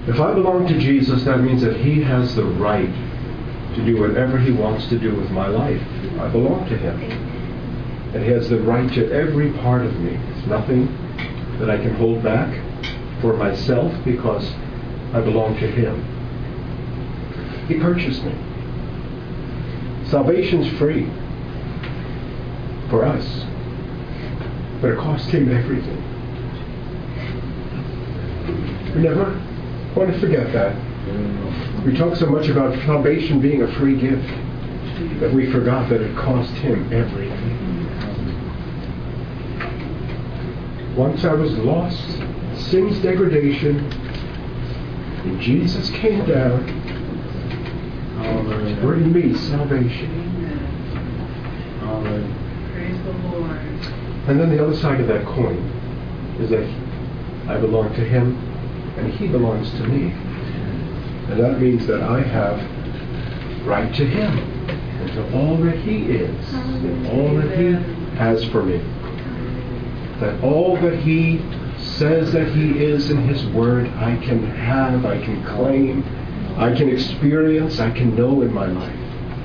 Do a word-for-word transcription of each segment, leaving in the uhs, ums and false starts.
If I belong to Jesus, that means that He has the right to do whatever He wants to do with my life. I belong to Him. And He has the right to every part of me. There's nothing that I can hold back for myself because I belong to Him. He purchased me. Salvation's free for us, but it cost Him everything. We never want to forget that. We talk so much about salvation being a free gift that we forgot that it cost Him everything. Once I was lost, sin's degradation, and Jesus came down to bring me salvation. Praise the Lord. And then the other side of that coin is that I belong to Him and He belongs to me. And that means that I have right to Him and to all that He is and all that He has for me. That all that He says that He is in His Word, I can have, I can claim, I can experience, I can know in my life.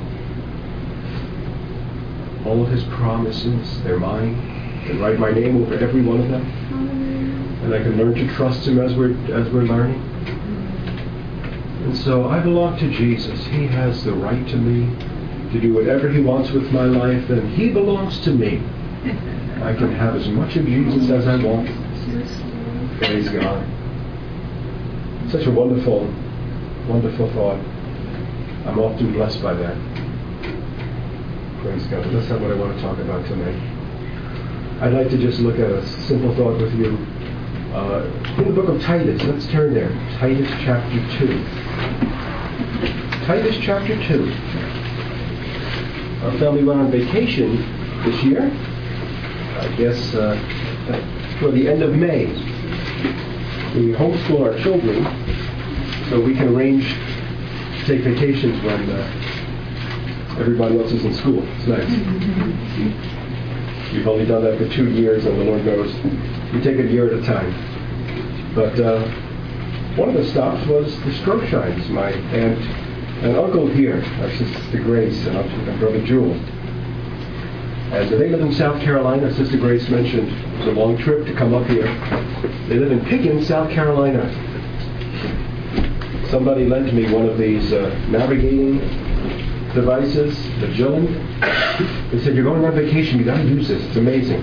All of His promises, they're mine. I can write my name over every one of them. And I can learn to trust Him as we're, as we're learning. And so I belong to Jesus. He has the right to me to do whatever He wants with my life, and He belongs to me. I can have as much of Jesus as I want. Praise God. Such a wonderful, wonderful thought. I'm often blessed by that. Praise God. But that's not what I want to talk about tonight. I'd like to just look at a simple thought with you. Uh, in the book of Titus, let's turn there. Titus chapter two. Titus chapter two. Our family went on vacation this year. I guess uh, for the end of May. We homeschool our children so we can arrange to take vacations when uh, everybody else is in school. It's nice. We've only done that for two years, and the Lord knows we take it a year at a time. But uh, one of the stops was the Stroshines, my aunt and uncle here, our sister Grace and our brother Jewel. And they live in South Carolina. Sister Grace mentioned it was a long trip to come up here. They live in Pickens, South Carolina. Somebody lent me one of these uh, navigating devices, the Gillen. They said, "You're going on vacation, you got to use this. It's amazing."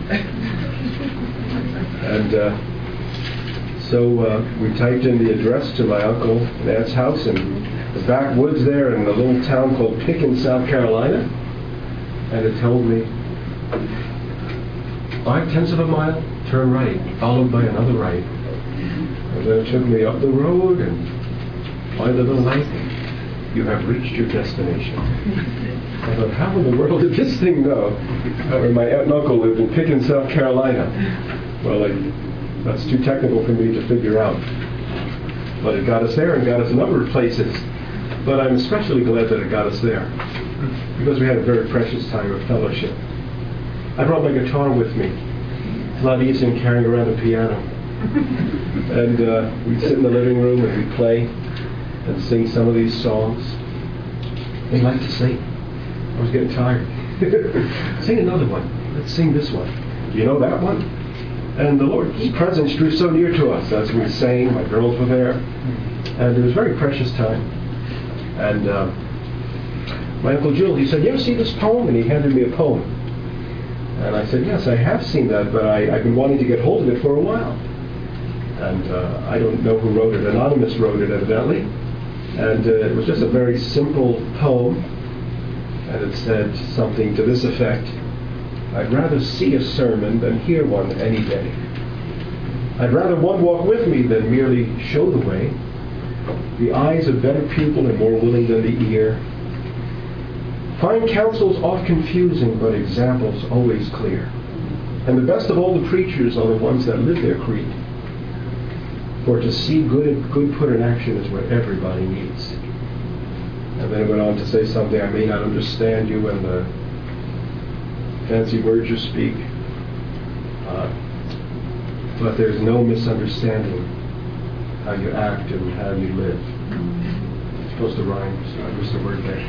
And uh, so uh, we typed in the address to my uncle and aunt's house in the backwoods there in a little town called Pickens, South Carolina. And it told me, five tenths of a mile, turn right, followed by another right. And then it took me up the road, and by the little light, you have reached your destination. I thought, how in the world did this thing know? Where my aunt and uncle lived in Pickens, South Carolina. Well, like, that's too technical for me to figure out. But it got us there and got us a number of places. But I'm especially glad that it got us there, because we had a very precious time of fellowship. I brought my guitar with me. It's a lot easier than carrying around a piano. And uh, we'd sit in the living room and we'd play and sing some of these songs. They like to sing. I was getting tired. Sing another one. Let's sing this one. Do you know that one? And the Lord's presence drew so near to us as we sang. My girls were there. And it was a very precious time. And uh, my Uncle Jewel, he said, "You ever see this poem?" And he handed me a poem. And I said, "Yes, I have seen that, but I, I've been wanting to get hold of it for a while." And uh, I don't know who wrote it. Anonymous wrote it, evidently. And uh, it was just a very simple poem. And it said something to this effect: "I'd rather see a sermon than hear one any day. I'd rather one walk with me than merely show the way. The eye's a better pupil and more willing than the ear. Fine counsel's oft confusing, but examples always clear. And the best of all the preachers are the ones that live their creed. For to see good good put in action is what everybody needs." And then it went on to say something: "I may not understand you and the fancy words you speak, uh, but there's no misunderstanding how you act and how you live. It's supposed to rhyme, so I missed the word there.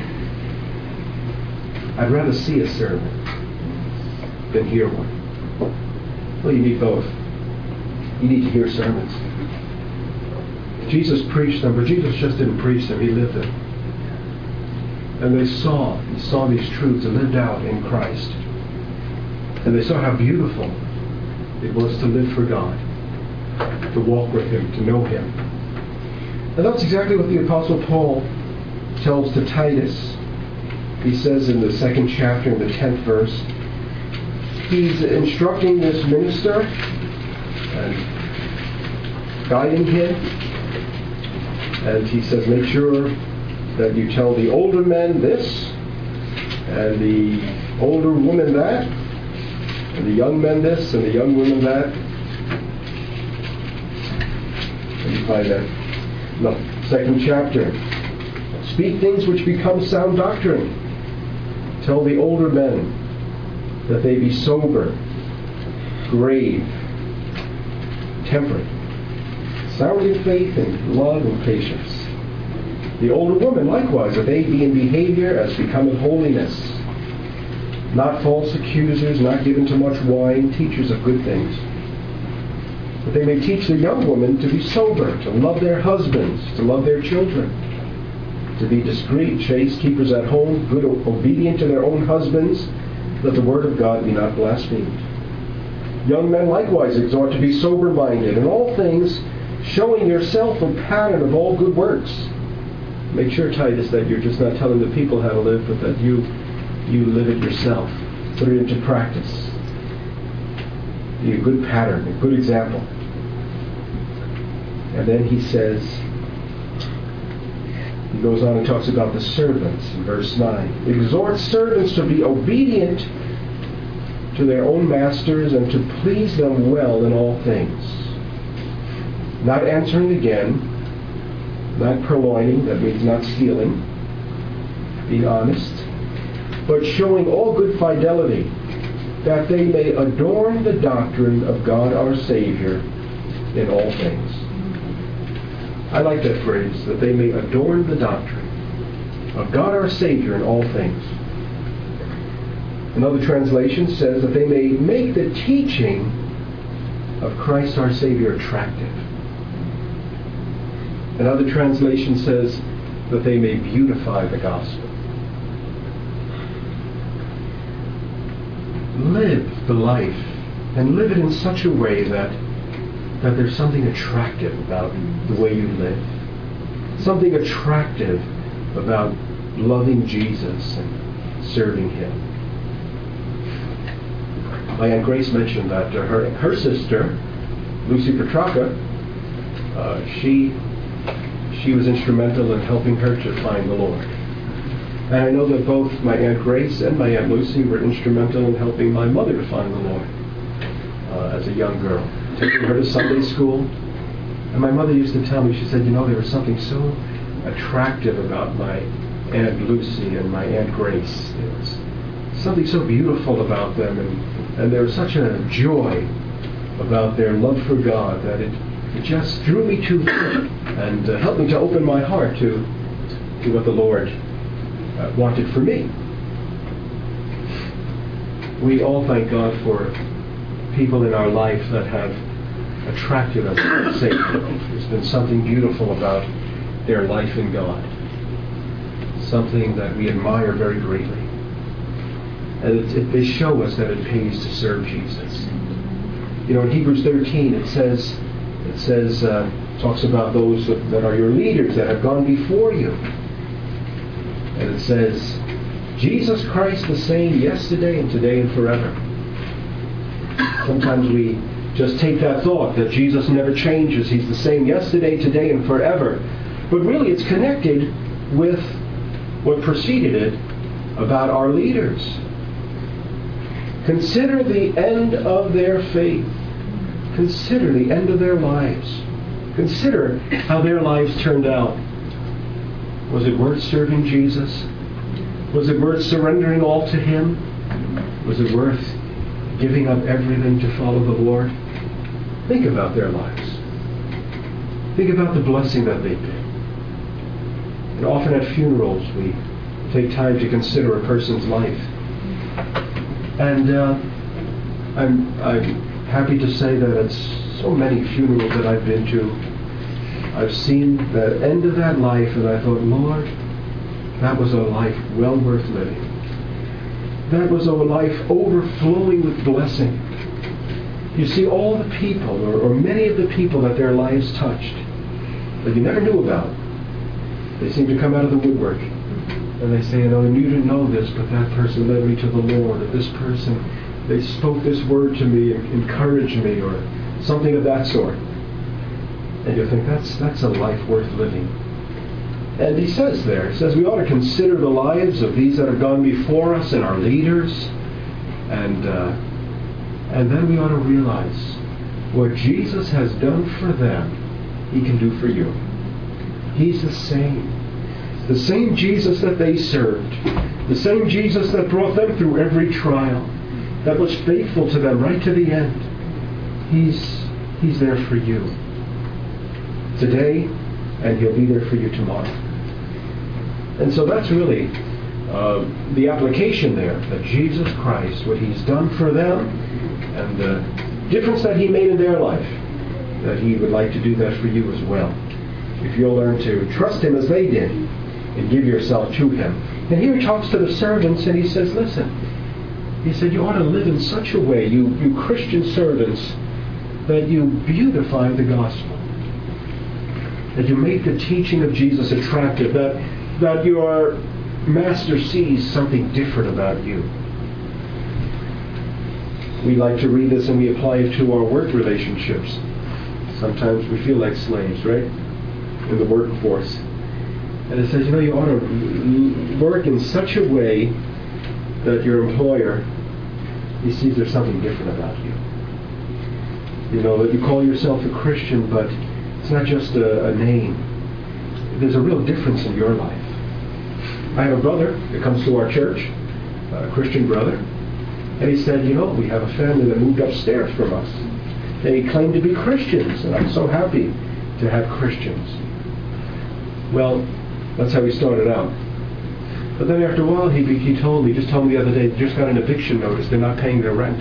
I'd rather see a sermon than hear one. Well, you need both. You need to hear sermons. Jesus preached them, but Jesus just didn't preach them, he lived them. And they saw, he saw these truths lived out in Christ. And they saw how beautiful it was to live for God, to walk with him, to know him. And that's exactly what the Apostle Paul tells to Titus. He says in the second chapter, in the tenth verse, he's instructing this minister and guiding him. And he says, make sure that you tell the older men this, and the older women that, and the young men this, and the young women that. Let me find that. No, second chapter. Speak things which become sound doctrine. Tell the older men that they be sober, grave, temperate, sound in faith and love and patience. The older woman likewise, that they be in behavior as becometh holiness, not false accusers, not given to much wine, teachers of good things. That they may teach the young women to be sober, to love their husbands, to love their children, to be discreet, chaste, keepers at home, good, obedient to their own husbands, that the word of God be not blasphemed. Young men likewise exhort to be sober-minded, in all things showing yourself a pattern of all good works. Make sure, Titus, that you're just not telling the people how to live, but that you you live it yourself. Put it into practice. Be a good pattern, a good example. And then he says, he goes on and talks about the servants in verse nine. Exhort servants to be obedient to their own masters and to please them well in all things. Not answering again, not purloining, that means not stealing, being honest, but showing all good fidelity, that they may adorn the doctrine of God our Savior in all things. I like that phrase, that they may adorn the doctrine of God our Savior in all things. Another translation says that they may make the teaching of Christ our Savior attractive. Another translation says that they may beautify the gospel. Live the life, and live it in such a way that that there's something attractive about the way you live. Something attractive about loving Jesus and serving him. My Aunt Grace mentioned that uh, her her sister, Lucy Petrarca, uh, she she was instrumental in helping her to find the Lord. And I know that both my Aunt Grace and my Aunt Lucy were instrumental in helping my mother to find the Lord uh, as a young girl. Taking her to Sunday school. And my mother used to tell me, she said, you know, there was something so attractive about my Aunt Lucy and my Aunt Grace. There was something so beautiful about them, and, and there was such a joy about their love for God that it, it just drew me to them and uh, helped me to open my heart to, to what the Lord Uh, wanted for me. We all thank God for people in our life that have attracted us to the Savior. There's been something beautiful about their life in God. Something that we admire very greatly. And it, it, they show us that it pays to serve Jesus. You know, in Hebrews thirteen it says, it says, uh, talks about those that, that are your leaders, that have gone before you. And it says, Jesus Christ the same yesterday and today and forever. Sometimes we just take that thought that Jesus never changes. He's the same yesterday, today, and forever. But really it's connected with what preceded it about our leaders. Consider the end of their faith. Consider the end of their lives. Consider how their lives turned out. Was it worth serving Jesus? Was it worth surrendering all to him? Was it worth giving up everything to follow the Lord? Think about their lives. Think about the blessing that they've been. And often at funerals, we take time to consider a person's life. And uh, I'm, I'm happy to say that at so many funerals that I've been to, I've seen the end of that life, and I thought, Lord, that was a life well worth living. That was a life overflowing with blessing. You see, all the people, or, or many of the people that their lives touched, that you never knew about, they seem to come out of the woodwork. And they say, you know, and you didn't know this, but that person led me to the Lord, or this person, they spoke this word to me and encouraged me, or something of that sort. And you think, that's that's a life worth living. And he says there, he says we ought to consider the lives of these that have gone before us and our leaders, and uh, and then we ought to realize what Jesus has done for them, he can do for you. He's the same. The same Jesus that they served. The same Jesus that brought them through every trial. That was faithful to them right to the end. He's, he's there for you today, and he'll be there for you tomorrow. And so that's really uh, the application there, that Jesus Christ, what he's done for them, and the difference that he made in their life, that he would like to do that for you as well. If you'll learn to trust him as they did, and give yourself to him. And here he talks to the servants, and he says, listen, he said, you ought to live in such a way, you, you Christian servants, that you beautify the gospel. That you make the teaching of Jesus attractive, that, that your master sees something different about you. We like to read this and we apply it to our work relationships. Sometimes we feel like slaves, right? In the workforce. And it says, you know, you ought to work in such a way that your employer, he sees there's something different about you. You know, that you call yourself a Christian, but it's not just a, a name. There's a real difference in your life. I have a brother that comes to our church, a Christian brother, and he said, you know, we have a family that moved upstairs from us. They claim to be Christians, and I'm so happy to have Christians. Well, that's how he started out. But then after a while, he he told me, just told me the other day, they just got an eviction notice. They're not paying their rent.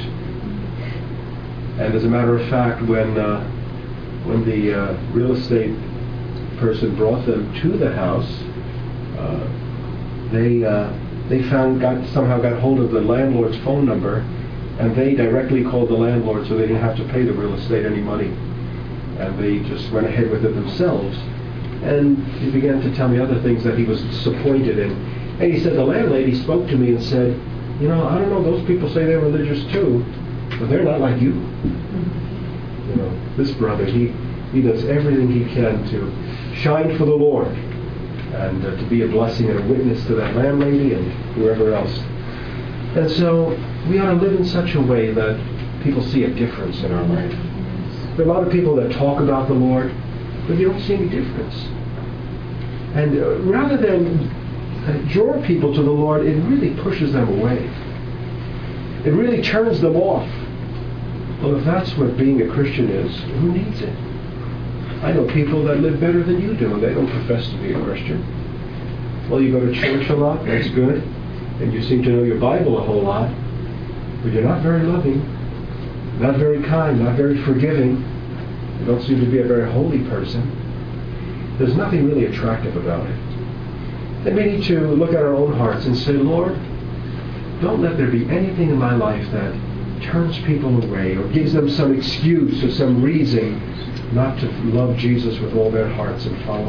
And as a matter of fact, when uh, when the uh, real estate person brought them to the house, uh, they uh, they found got somehow got hold of the landlord's phone number, and they directly called the landlord, so they didn't have to pay the real estate any money, and they just went ahead with it themselves. And he began to tell me other things that he was disappointed in. And he said, the landlady spoke to me and said, you know, I don't know, those people say they're religious too, but they're not like you. You know, this brother, he, he does everything he can to shine for the Lord and uh, to be a blessing and a witness to that landlady and whoever else. And so we ought to live in such a way that people see a difference in our life. There are a lot of people that talk about the Lord, but you don't see any difference. And uh, rather than uh, draw people to the Lord, it really pushes them away. It really turns them off. Well, if that's what being a Christian is, who needs it? I know people that live better than you do, and they don't profess to be a Christian. Well, you go to church a lot, that's good, and you seem to know your Bible a whole lot, but you're not very loving, not very kind, not very forgiving. You don't seem to be a very holy person. There's nothing really attractive about it. And we need to look at our own hearts and say, Lord, don't let there be anything in my life that turns people away or gives them some excuse or some reason not to love Jesus with all their hearts and follow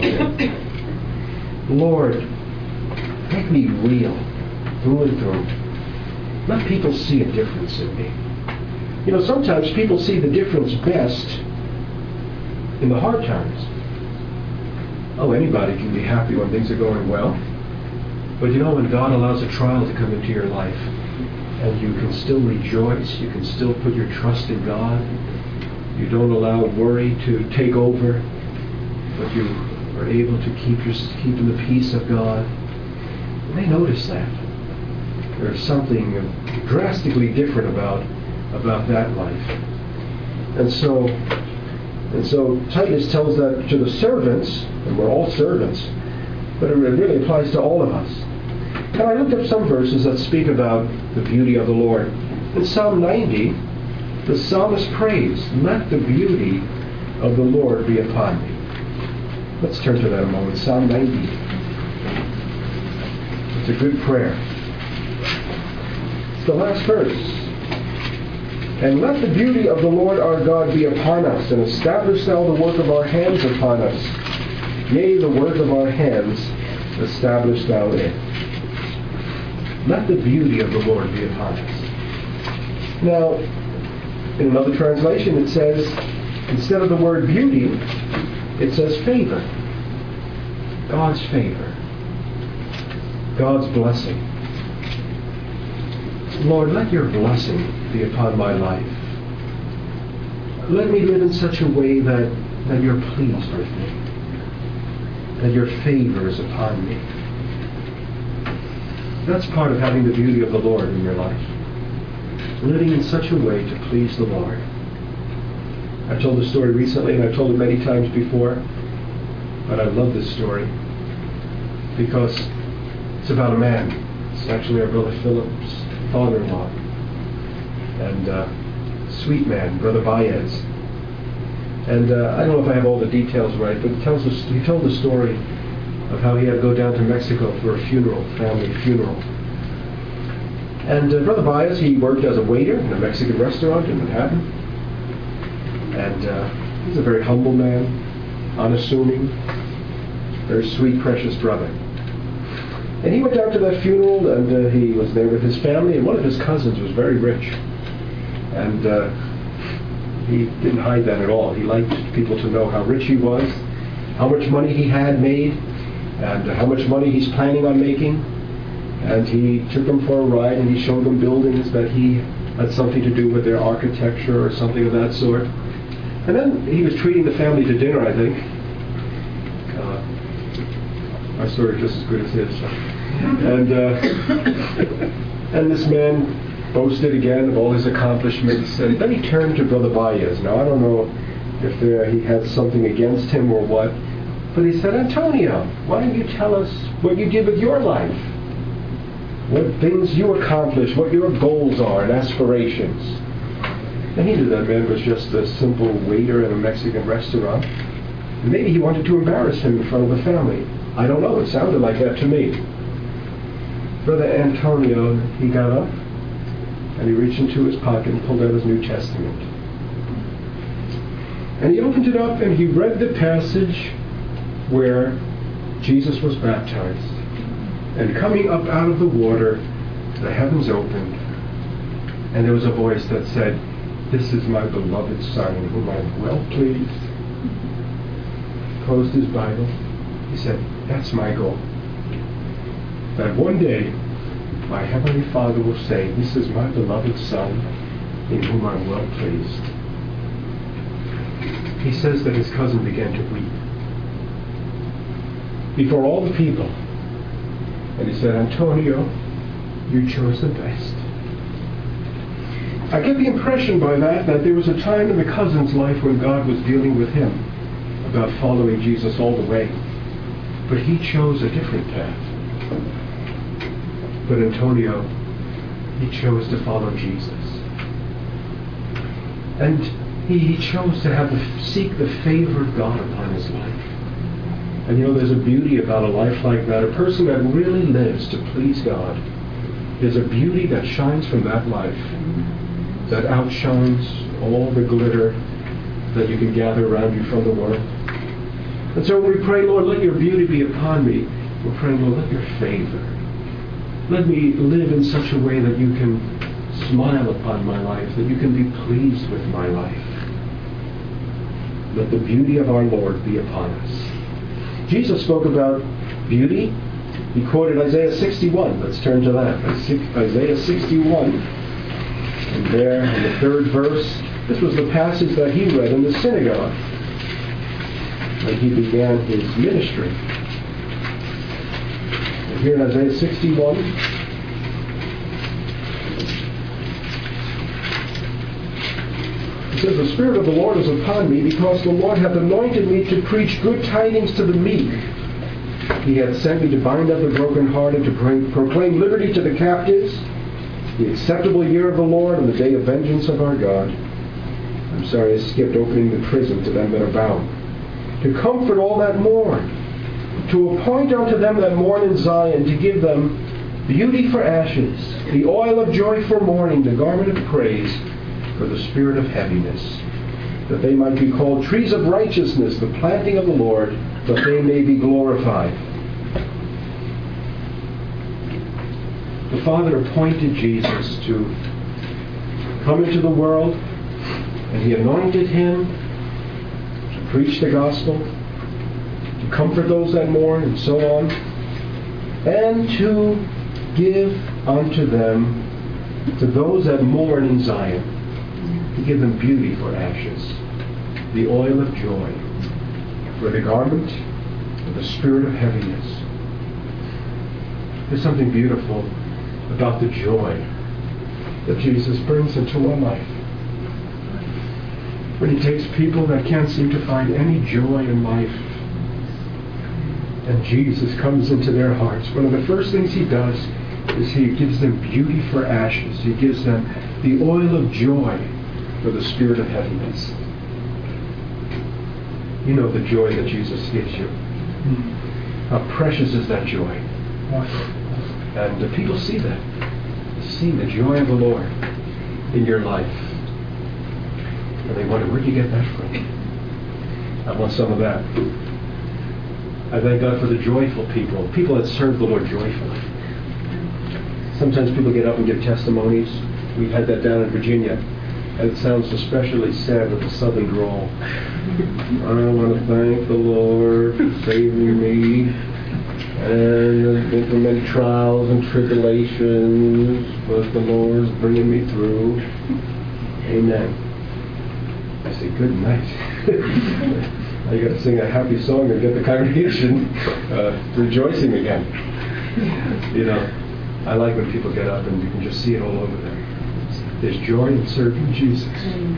him. Lord, make me real through and through. Let people see a difference in me. You know, sometimes people see the difference best in the hard times. Oh, anybody can be happy when things are going well. But you know, when God allows a trial to come into your life, and you can still rejoice, you can still put your trust in God, you don't allow worry to take over, but you are able to keep your, keep in the peace of God, and they notice that. There's something drastically different about, about that life. And so, And so Titus tells that to the servants, and we're all servants, but it really applies to all of us. And I looked up some verses that speak about the beauty of the Lord. In Psalm ninety, the psalmist prays, "Let the beauty of the Lord be upon me." Let's turn to that a moment. Psalm ninety. It's a good prayer. It's the last verse. "And let the beauty of the Lord our God be upon us, and establish thou the work of our hands upon us. Yea, the work of our hands establish thou it." Let the beauty of the Lord be upon us. Now, in another translation it says, instead of the word beauty, it says favor. God's favor. God's blessing. Lord, let your blessing be upon my life. Let me live in such a way that, that you're pleased with me. That your favor is upon me. That's part of having the beauty of the Lord in your life. Living in such a way to please the Lord. I've told this story recently, and I've told it many times before, but I love this story because it's about a man. It's actually our brother Philip's father-in-law, and uh, sweet man, Brother Baez. And uh, I don't know if I have all the details right, but he tells us, he told the story of how he had to go down to Mexico for a funeral, family funeral. And uh, Brother Baez, he worked as a waiter in a Mexican restaurant in Manhattan. And uh, he's a very humble man, unassuming, very sweet, precious brother. And he went down to that funeral, and uh, he was there with his family, and one of his cousins was very rich. And uh, he didn't hide that at all. He liked people to know how rich he was, how much money he had made, and uh, how much money he's planning on making. And he took them for a ride, and he showed them buildings that he had something to do with their architecture or something of that sort. And then he was treating the family to dinner, I think. Uh, my story is just as good as his. And uh, and this man boasted again of all his accomplishments. And then he turned to Brother Baez. Now, I don't know if there, he had something against him or what, but he said, "Antonio, why don't you tell us what you did with your life? What things you accomplished, what your goals are and aspirations?" And he knew that man was just a simple waiter in a Mexican restaurant. And maybe he wanted to embarrass him in front of the family. I don't know. It sounded like that to me. Brother Antonio, he got up and he reached into his pocket and pulled out his New Testament. And he opened it up and he read the passage where Jesus was baptized. And coming up out of the water, the heavens opened, and there was a voice that said, "This is my beloved Son, in whom I am well pleased." Closed his Bible. He said, "That's my goal. That one day, my Heavenly Father will say, 'This is my beloved Son, in whom I am well pleased.'" He says that his cousin began to weep before all the people. And he said, "Antonio, you chose the best." I get the impression by that that there was a time in the cousin's life when God was dealing with him about following Jesus all the way. But he chose a different path. But Antonio, he chose to follow Jesus. And he, he chose to have the, seek the favor of God upon his life. And you know, there's a beauty about a life like that. A person that really lives to please God. There's a beauty that shines from that life that outshines all the glitter that you can gather around you from the world. And so when we pray, "Lord, let your beauty be upon me," we're praying, "Lord, let your favor. Let me live in such a way that you can smile upon my life, that you can be pleased with my life. Let the beauty of our Lord be upon us." Jesus spoke about beauty. He quoted Isaiah sixty-one. Let's turn to that. Isaiah sixty-one. And there in the third verse, this was the passage that he read in the synagogue when he began his ministry. And here in Isaiah sixty-one, It says, the Spirit of the Lord is upon me, because the Lord hath anointed me to preach good tidings to the meek. He hath sent me to bind up the brokenhearted, to pro- proclaim liberty to the captives, the acceptable year of the Lord, and the day of vengeance of our God. I'm sorry, I skipped opening the prison to them that are bound. To comfort all that mourn, to appoint unto them that mourn in Zion, to give them beauty for ashes, the oil of joy for mourning, the garment of praise for the spirit of heaviness, that they might be called trees of righteousness, the planting of the Lord, that they may be glorified. The Father appointed Jesus to come into the world, and He anointed Him to preach the gospel, to comfort those that mourn, and so on, and to give unto them, to those that mourn in Zion, to give them beauty for ashes, the oil of joy for the garment of the spirit of heaviness. There's something beautiful about the joy that Jesus brings into our life. When He takes people that can't seem to find any joy in life, and Jesus comes into their hearts, one of the first things He does is He gives them beauty for ashes. He gives them the oil of joy for the spirit of heaviness. You know the joy that Jesus gives you. How precious is that joy. And the people see that. They see the joy of the Lord in your life. And they wonder, where did you get that from? I want some of that. I thank God for the joyful people, people that serve the Lord joyfully. Sometimes people get up and give testimonies. We've had that down in Virginia, and it sounds especially sad with the southern drawl. I want to thank the Lord for saving me, and there's been through many trials and tribulations, but the Lord's bringing me through. Amen. I say, good night. Now you got to sing a happy song and get the congregation uh, rejoicing again. You know, I like when people get up and you can just see it all over them. There's joy in serving Jesus.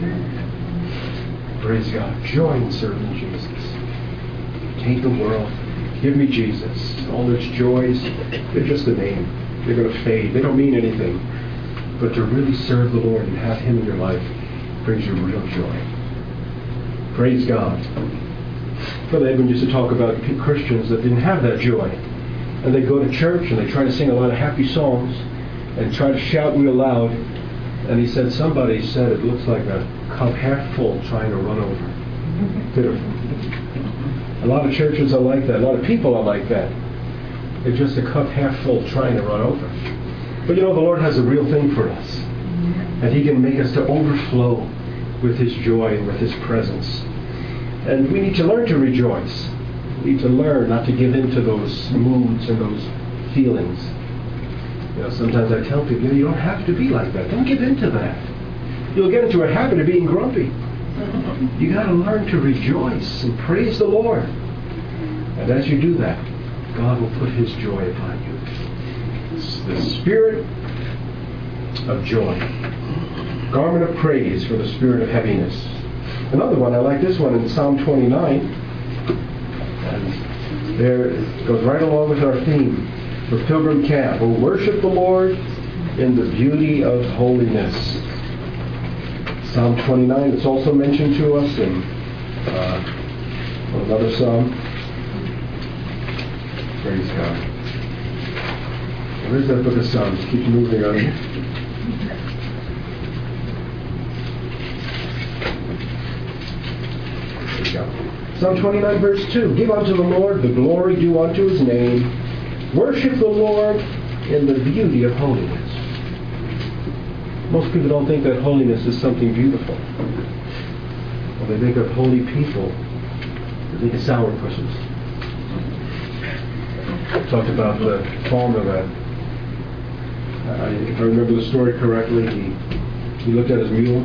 Amen. Praise God. Joy in serving Jesus. Take the world. Give me Jesus. All its joys, they're just a name. They're going to fade. They don't mean anything. But to really serve the Lord and have Him in your life brings you real joy. Praise God. Brother Edwin used to talk about Christians that didn't have that joy. And they go to church and they try to sing a lot of happy songs and try to shout real loud. And he said, somebody said it looks like a cup half full trying to run over. Pitiful. A lot of churches are like that. A lot of people are like that. They're just a cup half full trying to run over. But you know, the Lord has a real thing for us. And He can make us to overflow with His joy and with His presence. And we need to learn to rejoice. We need to learn not to give in to those moods and those feelings. You know, sometimes I tell people, you don't have to be like that. Don't give in to that. You'll get into a habit of being grumpy. You got to learn to rejoice and praise the Lord. And as you do that, God will put His joy upon you. It's the spirit of joy. Garment of praise for the spirit of heaviness. Another one, I like this one in Psalm twenty-nine. And there it goes right along with our theme for Pilgrim Camp. We'll worship the Lord in the beauty of holiness. Psalm twenty-nine, it's also mentioned to us in uh, another psalm. Praise God. Where's that book of Psalms? Keep moving on it. There we go. Psalm twenty-nine, verse two. Give unto the Lord the glory due unto His name. Worship the Lord in the beauty of holiness. Most people don't think that holiness is something beautiful. When they think of holy people, they think of sourpusses. I talked about the farmer that, uh, if I remember the story correctly, he, he looked at his mule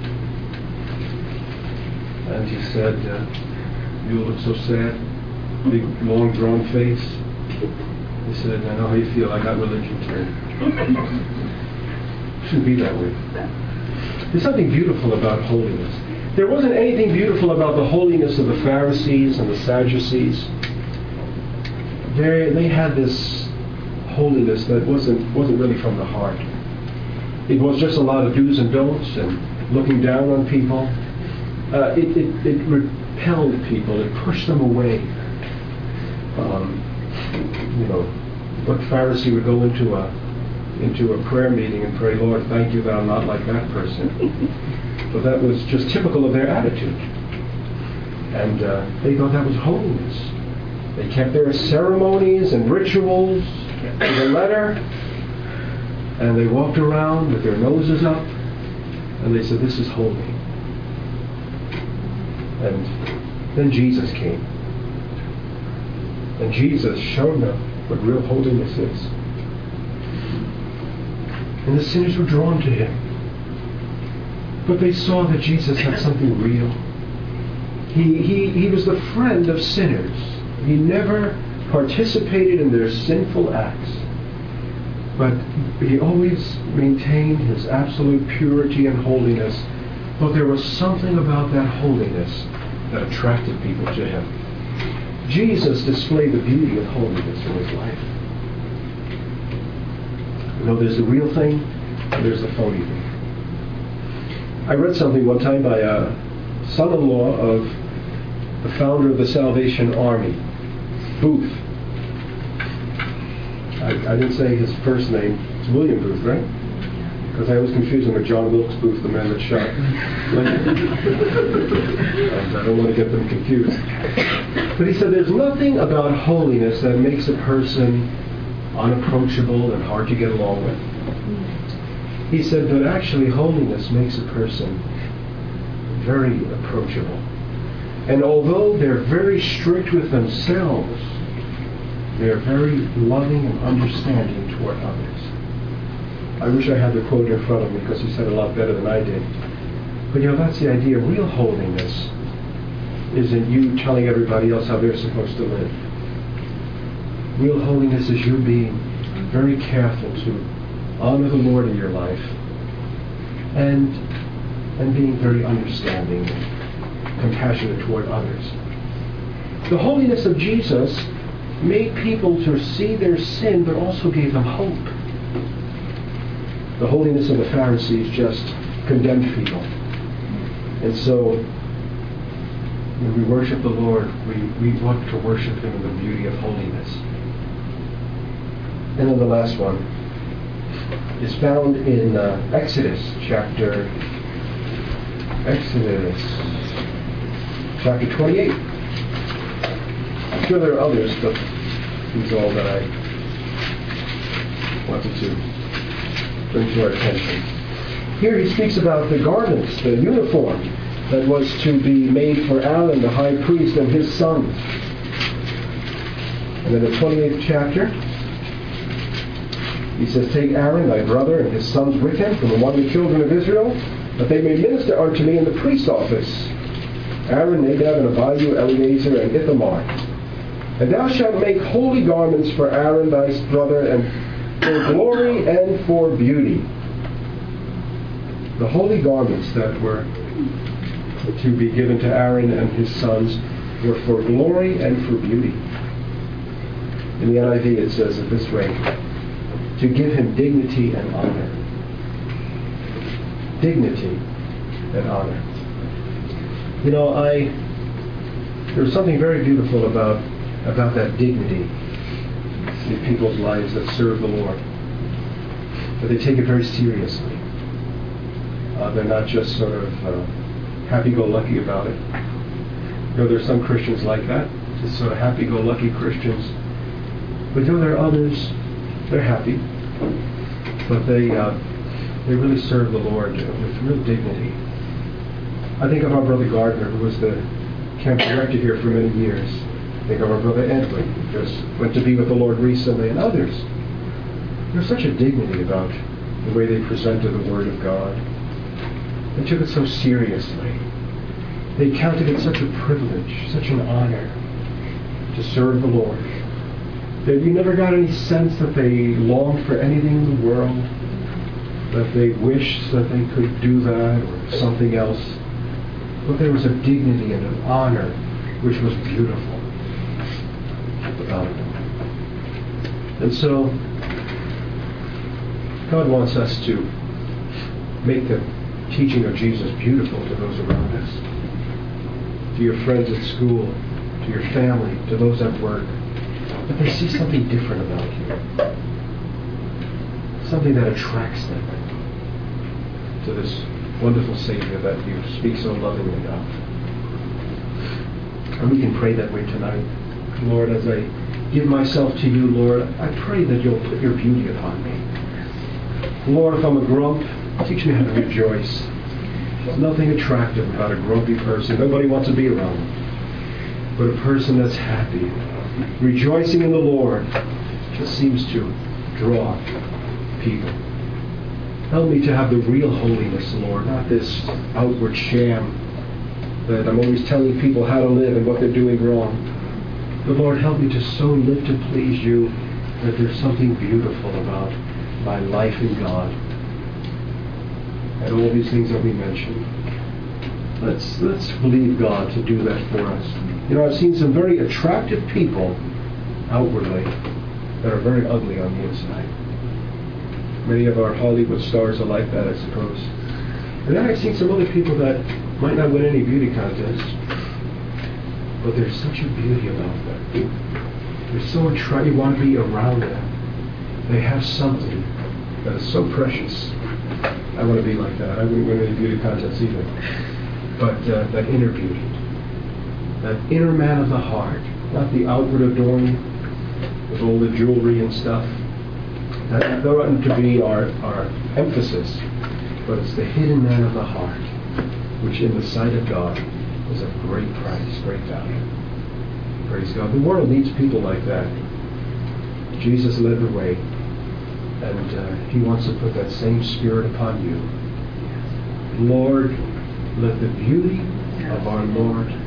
and he said, uh, "Mule looks so sad, big, long, drawn face." He said, "I know how you feel. I got religion too." Shouldn't be that way. There's something beautiful about holiness. There wasn't anything beautiful about the holiness of the Pharisees and the Sadducees. They, they had this holiness that wasn't, wasn't really from the heart. It was just a lot of do's and don'ts and looking down on people. Uh, it, it, it repelled people. It pushed them away. Um, you know, what Pharisee would go into a into a prayer meeting and pray, Lord, thank you that I'm not like that person. But that was just typical of their attitude. And uh, they thought that was holiness. They kept their ceremonies and rituals to the letter, and they walked around with their noses up, and they said, this is holy. And then Jesus came. And Jesus showed them what real holiness is. And the sinners were drawn to him. But they saw that Jesus had something real. He, he, he was the friend of sinners. He never participated in their sinful acts. But he always maintained his absolute purity and holiness. But there was something about that holiness that attracted people to him. Jesus displayed the beauty of holiness in his life. You know, there's the real thing, and there's the phony thing. I read something one time by a son-in-law of the founder of the Salvation Army, Booth. I, I didn't say his first name. It's William Booth, right? Because I always confuse him with John Wilkes Booth, the man that shot Lincoln. And I don't want to get them confused. But he said there's nothing about holiness that makes a person unapproachable and hard to get along with. He said, but actually holiness makes a person very approachable. And although they're very strict with themselves, they're very loving and understanding toward others. I wish I had the quote in front of me because he said it a lot better than I did. But you know, that's the idea. Real holiness isn't you telling everybody else how they're supposed to live. Real holiness is you being very careful to honor the Lord in your life and and being very understanding and compassionate toward others. The holiness of Jesus made people to see their sin, but also gave them hope. The holiness of the Pharisees just condemned people. And so when we worship the Lord, we, we want to worship him in the beauty of holiness. And then the last one is found in uh, Exodus chapter Exodus chapter twenty-eight. I'm sure there are others, but these are all that I wanted to bring to our attention. Here he speaks about the garments, the uniform that was to be made for Aaron, the high priest, and his sons. And in the twenty-eighth chapter, he says, take Aaron, thy brother, and his sons with him from among the children of Israel, that they may minister unto me in the priest's office. Aaron, Nadab, and Abihu, Eleazar, and Ithamar. And thou shalt make holy garments for Aaron, thy brother, and for glory and for beauty. The holy garments that were to be given to Aaron and his sons were for glory and for beauty. In the N I V it says it this way, to give him dignity and honor. Dignity and honor. You know, I there's something very beautiful about about that dignity in people's lives that serve the Lord. But they take it very seriously. Uh, they're not just sort of uh, happy-go-lucky about it. You know, there's some Christians like that, just sort of happy-go-lucky Christians. But you know, there are others, they're happy, but they uh, they really serve the Lord with real dignity. I think of our brother Gardner, who was the camp director here for many years. I think of our brother Edwin, who just went to be with the Lord recently, and others. There's such a dignity about the way they presented the Word of God. They took it so seriously. They counted it such a privilege, such an honor to serve the Lord. That you never got any sense that they longed for anything in the world, that they wished that they could do that or something else. But there was a dignity and an honor which was beautiful about it. And so, God wants us to make the teaching of Jesus beautiful to those around us, to your friends at school, to your family, to those at work. But they see something different about you. Something that attracts them to this wonderful Savior that you speak so lovingly of. And we can pray that way tonight. Lord, as I give myself to you, Lord, I pray that you'll put your beauty upon me. Lord, if I'm a grump, teach me how to rejoice. There's nothing attractive about a grumpy person. Nobody wants to be around them. But a person that's happy, rejoicing in the Lord, just seems to draw people. Help me to have the real holiness, Lord, not this outward sham that I'm always telling people how to live and what they're doing wrong. But Lord, help me to so live to please you that there's something beautiful about my life in God. And all these things that we mentioned. Let's let's believe God to do that for us. You know, I've seen some very attractive people outwardly that are very ugly on the inside. Many of our Hollywood stars are like that, I suppose. And then I've seen some other people that might not win any beauty contests, but there's such a beauty about them. They're so attractive. You want to be around them. They have something that is so precious. I want to be like that. I wouldn't win any beauty contests either. But uh, that inner beauty, that inner man of the heart, not the outward adorning with all the jewelry and stuff. That, that oughtn't to be our, our emphasis, but it's the hidden man of the heart, which in the sight of God is of great price, great value. Praise God. The world needs people like that. Jesus led the way, and uh, he wants to put that same spirit upon you. Lord, let the beauty of our Lord